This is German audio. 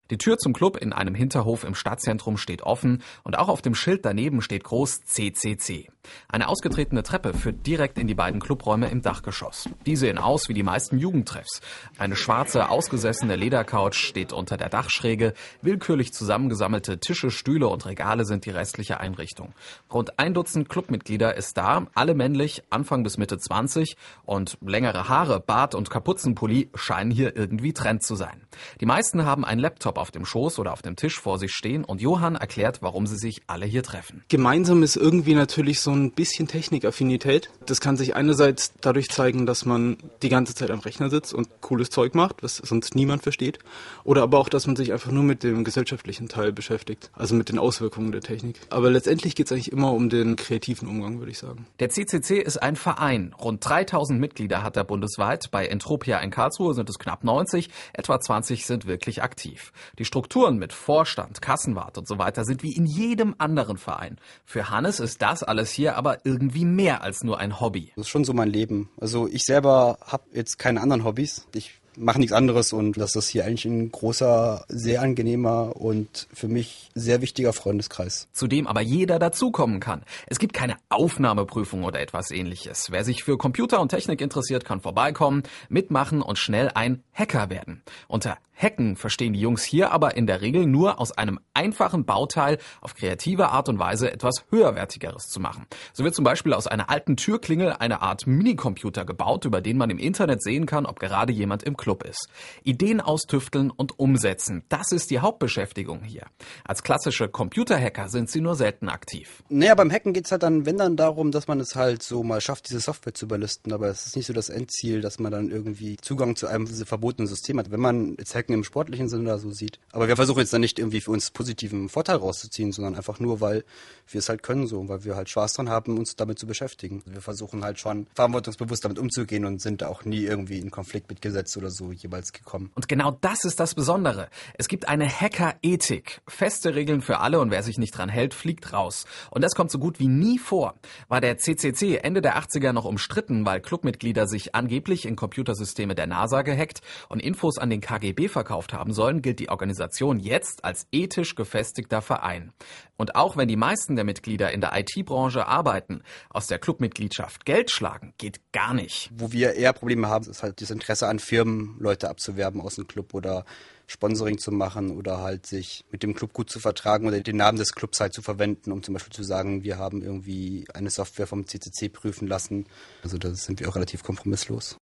Die Tür zum Club in einem Hinterhof im Stadtzentrum steht offen und auch auf dem Schild daneben steht groß CCC. Eine ausgetretene Treppe führt direkt in die beiden Clubräume im Dachgeschoss. Die sehen aus wie die meisten Jugendtreffs. Eine schwarze, ausgesessene Ledercouch steht unter der Dachschräge. Willkürlich zusammengesammelte Tische, Stühle und Regale sind die restliche Einrichtung. Rund 1 Dutzend Clubmitglieder ist da, alle männlich, Anfang bis Mitte 20 und längere Haare, Bart und Kapuzenpulli scheinen hier irgendwie Trend zu sein. Die meisten haben einen Laptop auf dem Schoß oder auf dem Tisch vor sich stehen und Johann erklärt, warum sie sich alle hier treffen. Gemeinsam ist irgendwie natürlich so ein bisschen Technikaffinität. Das kann sich einerseits dadurch zeigen, dass man die ganze Zeit am Rechner sitzt und cooles Zeug macht, was sonst niemand versteht. Oder aber auch, dass man sich einfach nur mit dem gesellschaftlichen Teil beschäftigt, also mit den Auswirkungen der Technik. Aber letztendlich geht es eigentlich immer um den kreativen Umgang, würde ich sagen. Der CCC ist ein Verein. Rund 3000 Mitglieder hat er bundesweit. Bei Entropia in Karlsruhe sind es knapp 90, etwa 20 sind wirklich aktiv. Die Strukturen mit Vorstand, Kassenwart und so weiter sind wie in jedem anderen Verein. Für Hannes ist das alles hier aber irgendwie mehr als nur ein Hobby. Das ist schon so mein Leben. Also ich selber habe jetzt keine anderen Hobbys. Ich mache nichts anderes und das ist hier eigentlich ein großer, sehr angenehmer und für mich sehr wichtiger Freundeskreis. Zu dem aber jeder dazukommen kann. Es gibt keine Aufnahmeprüfung oder etwas Ähnliches. Wer sich für Computer und Technik interessiert, kann vorbeikommen, mitmachen und schnell ein Hacker werden. Unter Hacken verstehen die Jungs hier aber in der Regel nur aus einem einfachen Bauteil auf kreative Art und Weise etwas höherwertigeres zu machen. So wird zum Beispiel aus einer alten Türklingel eine Art Minicomputer gebaut, über den man im Internet sehen kann, ob gerade jemand im Club ist. Ideen austüfteln und umsetzen, das ist die Hauptbeschäftigung hier. Als klassische Computerhacker sind sie nur selten aktiv. Naja, beim Hacken geht's halt dann, wenn dann darum, dass man es halt so mal schafft, diese Software zu überlisten. Aber es ist nicht so das Endziel, dass man dann irgendwie Zugang zu einem verbotenen System hat. Wenn man jetzt Hacken im sportlichen Sinne da so sieht. Aber wir versuchen jetzt dann nicht irgendwie für uns positiven Vorteil rauszuziehen, sondern einfach nur, weil wir es halt können so, weil wir halt Spaß dran haben, uns damit zu beschäftigen. Wir versuchen halt schon verantwortungsbewusst damit umzugehen und sind auch nie irgendwie in Konflikt mit Gesetz oder so jeweils gekommen. Und genau das ist das Besondere. Es gibt eine Hacker-Ethik. Feste Regeln für alle und wer sich nicht dran hält, fliegt raus. Und das kommt so gut wie nie vor. War der CCC Ende der 80er noch umstritten, weil Clubmitglieder sich angeblich in Computersysteme der NASA gehackt und Infos an den KGB verkauft haben sollen, gilt die Organisation jetzt als ethisch gefestigter Verein. Und auch wenn die meisten der Mitglieder in der IT-Branche arbeiten, aus der Clubmitgliedschaft Geld schlagen, geht gar nicht. Wo wir eher Probleme haben, ist halt das Interesse an Firmen, Leute abzuwerben aus dem Club oder Sponsoring zu machen oder halt sich mit dem Club gut zu vertragen oder den Namen des Clubs halt zu verwenden, um zum Beispiel zu sagen, wir haben irgendwie eine Software vom CCC prüfen lassen. Also da sind wir auch relativ kompromisslos.